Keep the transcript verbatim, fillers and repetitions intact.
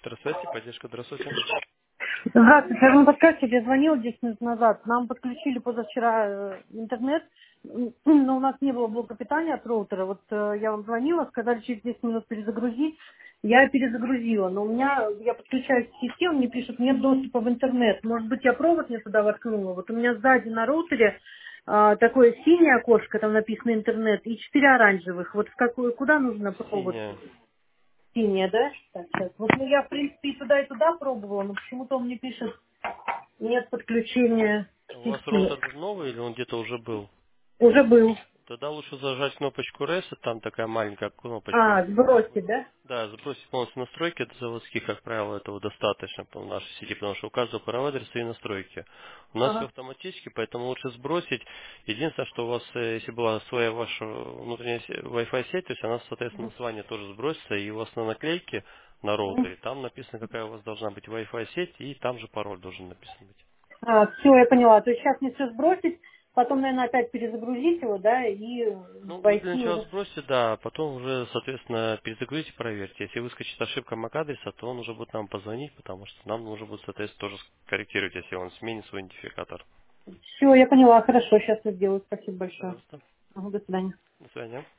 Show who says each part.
Speaker 1: Центр связи, поддержка, здравствуйте.
Speaker 2: Здравствуйте, я вам подскажите, я звонила десять минут назад. Нам подключили позавчера э, интернет, м, но у нас не было блока питания от роутера. Вот э, я вам звонила, сказали через десять минут перезагрузить. Я перезагрузила, но у меня, я подключаюсь к сети, он мне пишет, нет доступа в интернет. Может быть, я провод не туда воткнула. Вот у меня сзади на роутере а, такое синее окошко, там написано интернет, и четыре оранжевых. Вот в какую, куда нужно провод?
Speaker 1: Синяя.
Speaker 2: Синяя, да? Так, сейчас. Вот ну, я, в принципе, и туда, и туда пробовала, но почему-то он мне пишет, нет подключения
Speaker 1: У
Speaker 2: к
Speaker 1: вас
Speaker 2: сети.
Speaker 1: роутер новый или он где-то уже был?
Speaker 2: Уже был.
Speaker 1: Тогда лучше зажать кнопочку Reset, там такая маленькая кнопочка.
Speaker 2: А, сбросить, да?
Speaker 1: Да, забросить полностью настройки, это заводских, как правило, этого достаточно по нашей сети, потому что у каждого провайдера свои настройки. У нас все
Speaker 2: Ага.
Speaker 1: автоматически, поэтому лучше сбросить. Единственное, что у вас, э, если была своя ваша внутренняя се- Wi-Fi сеть, то есть она, соответственно, название тоже сбросится, и у вас на наклейке на роутере, там написано, какая у вас должна быть Wi-Fi сеть, и там же пароль должен написан быть.
Speaker 2: А, все, я поняла. То есть сейчас мне все сбросить, потом, наверное, опять перезагрузить его, да, и
Speaker 1: Ну, вы для
Speaker 2: войти
Speaker 1: начала
Speaker 2: уже.
Speaker 1: сбросьте, да, а потом уже, соответственно, перезагрузите, проверьте. Если выскочит ошибка MAC-адреса, то он уже будет нам позвонить, потому что нам нужно будет, соответственно, тоже скорректировать, если он сменит свой идентификатор.
Speaker 2: Все, я поняла. Хорошо, сейчас я сделаю. Спасибо большое.
Speaker 1: Пожалуйста.
Speaker 2: Ага, до свидания.
Speaker 1: До свидания.